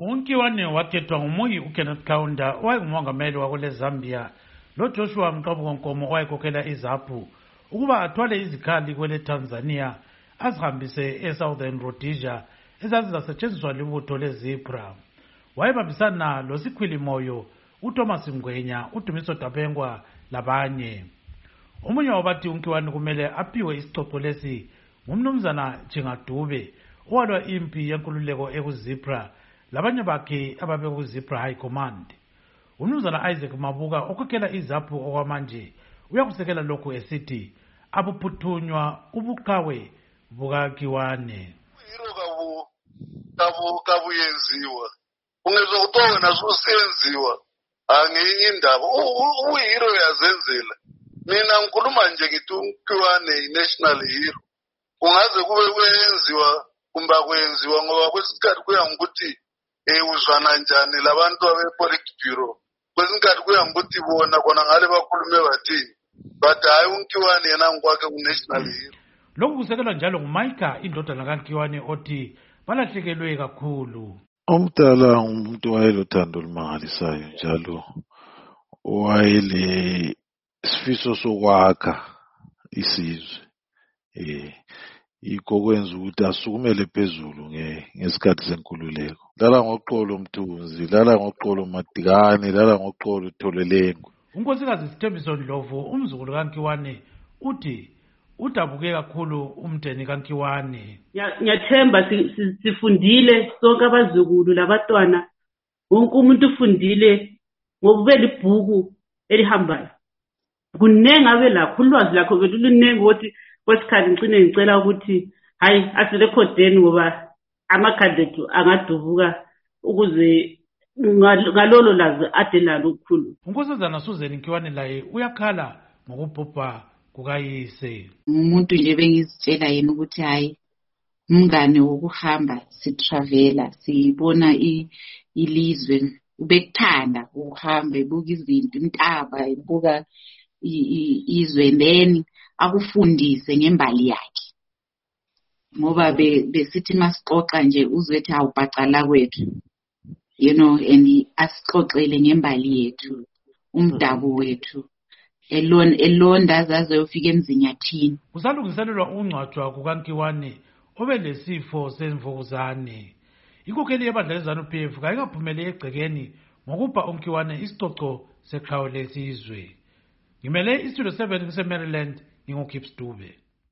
uNkiwane wakhethwa nguMuyi uKenneth Kaunda owayengumongameli wakule Zambia loJoshua Mqabukonkomo owayekhokhela iZAPU ukuba athwale izikhali kwele Tanzania azihambise eSouthern Rhodesia ezazizasetshenziswa libutho leZIPRA. Wayebambisana loSikhwilimoyo, uThomas Ngwenya, uDumiso Dabengwa labanye. Omunye wabathi uNkiwane kumele aphiwe isicoco lesi ngumnumzana Jingadube owalwa impi yenkululeko ekuZIPRA labanye bakhe ababekuZIPRA High Command. Umnumzana Isaac Mabuka okhokhela iZAPU okwamanje uyakusekela lokhu esithi abuphuthunywa ubuqhawe bukaNkiwane. Kabuyenziwa ungezwa kuthiwa naso usenziwa angiyinye indaba uhero yazenzela. Mina ngikhuluma nje ngithi uNkiwane i-national hero. Kungaze kube kwenziwa kumbe kwenziwa ngoba kwesikhathi kuya ngokuthi uzwana njani labantu abe-Politburo. Kwesikhathi kuya ngokuthi bona khona ngale bakhulume bathini, but hayi uNkiwane yena ngokwakhe ku-national hero. Lokhu kusekelwa njalo nguMaika indodana kaNkiwane othi balahlekelwe kakhulu. Umdala umuntu wayelothando olumangalisayo njalo wayele isifiso sokwakha isizwe. Yikho kwenza ukuthi asukumele phezulu ngesikhathi senkululeko. Lala ngoqolo Mthunzi, lala ngoqolo Madikane, lala ngoqolo Tholelengu. uNkosikazi Sithembiso Ndlovu umzukulu kaNkiwane uthi udabuke kakhulu umndeni kaNkiwane. Ngiyathemba sifundile sonke abazukulu labatwana, wonke umuntu ufundile ngoba libhuku elihambayo. Kunenge abe lakho ulwazi lakho beluningi ukuthi kwesikhathi ngicine ngicela ukuthi hayi asirekhodeni ngoba amakhadi ethu angadubuka ukuze ngalolo lazi ade lalo ukukhulu. uNkosazana Susan Nkiwane laye uyakhala ngokubhubha kukayise. Umuntu nje bengizitshela yena ukuthi hayi umngane wokuhamba sitravela sibona ilizwe ubekuthanda ukuhamba ebuka izinto intaba ebuka izwe then akufundise ngembali yakhe ngoba besithi masixoxa nje uzwethi awubhacala kwethu and asixoxele ngembali yethu umdabu wethu elonda azazofika emzinyathini. Kusalungiselelwa ukungcwatshwa kukaNkiwane obelesifo semvukuzane. Inkokheli yebandla leZANU-PF kayingaphumeli egcekeni ngokupha uNkiwane isicoco seqhawe lesizwe. Ngimele iStudio 7 kuseMaryland, nginguKips Dube.